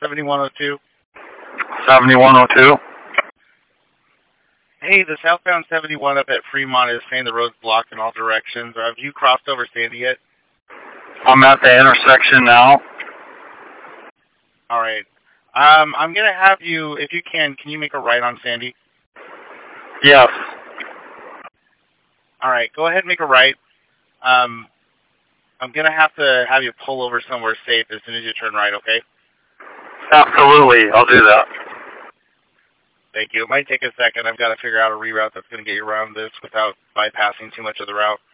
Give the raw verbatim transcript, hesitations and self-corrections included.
seventy-one oh two. seventy-one oh two. Hey, the southbound seventy-one up at Fremont is saying the road's blocked in all directions. Have you crossed over Sandy yet? I'm at the intersection now. All right. Um, I'm going to have you, if you can, can you make a right on Sandy? Yes. All right, go ahead and make a right. Um, I'm going to have to have you pull over somewhere safe as soon as you turn right, okay? Absolutely, I'll do that. Thank you. It might take a second. I've got to figure out a reroute that's going to get you around this without bypassing too much of the route.